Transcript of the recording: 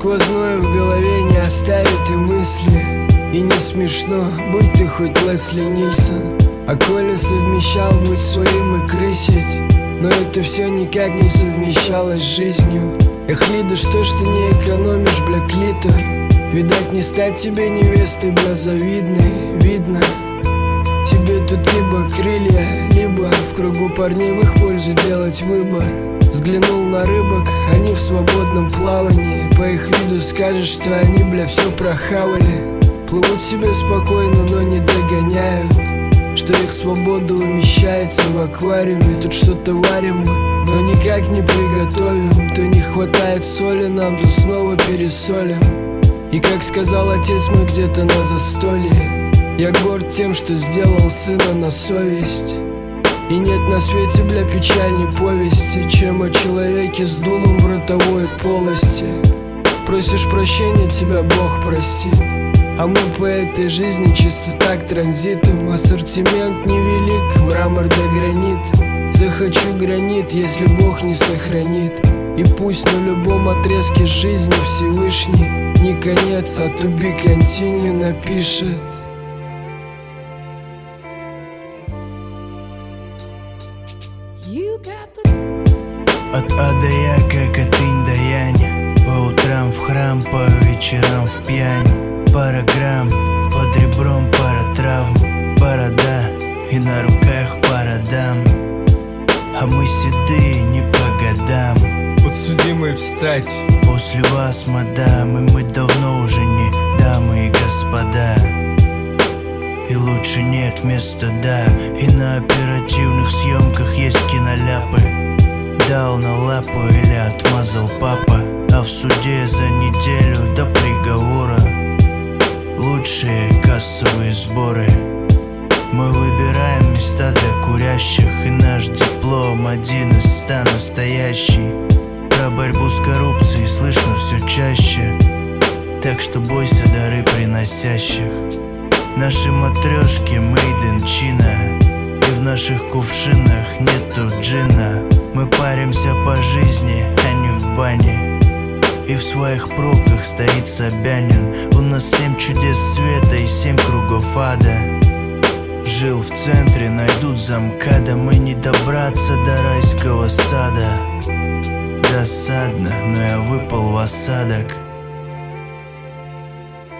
сквозное в голове не оставит и мысли. И не смешно, будь ты хоть Лесли Нильсон. А Коля совмещал быть своим и крысить, но это все никак не совмещалось с жизнью. Эх, Лида, что ж ты не экономишь, бля, клитор? Видать, не стать тебе невестой, бля, завидной. Видно, тебе тут либо крылья, либо в кругу парней в их пользу делать выбор. Взглянул на рыбок, они в свободном плавании. По их виду скажешь, что они, бля, все прохавали. Плывут себе спокойно, но не догоняют, что их свобода умещается в аквариуме. Тут что-то варим мы, но никак не приготовим. То не хватает соли нам, то снова пересолим. И как сказал отец мой где-то на застолье, я горд тем, что сделал сына на совесть. И нет на свете, бля, печальней повести, чем о человеке с дулом в ротовой полости. Просишь прощения, тебя Бог простит. А мы по этой жизни чисто так транзитом. Ассортимент невелик, мрамор да гранит. Захочу гранит, если Бог не сохранит. И пусть на любом отрезке жизни Всевышний не конец, а to be continue напишет. От А до Я, как от инь до янь. По утрам в храм, по вечерам в пьянь. Пара грамм, под ребром пара травм. Борода и на руках пара дам. А мы седые не по годам. Подсудимый встать После вас, мадам, и мы давно уже не дамы и господа. И лучше нет вместо да. И на оперативных съемках есть киноляпы. Дал на лапу или отмазал папа. А в суде за неделю до приговора лучшие кассовые сборы. Мы выбираем места для курящих, и наш диплом 1 из 100 настоящий. Про борьбу с коррупцией слышно все чаще, так что бойся дары приносящих. Наши матрешки made in China, и в наших кувшинах нету джина. Мы паримся по жизни, а не в бане. И в своих пробках стоит Собянин. У нас 7 чудес света и 7 кругов ада. Жил в центре, найдут замкада. Мы не добраться до райского сада. Досадно, но я выпал в осадок.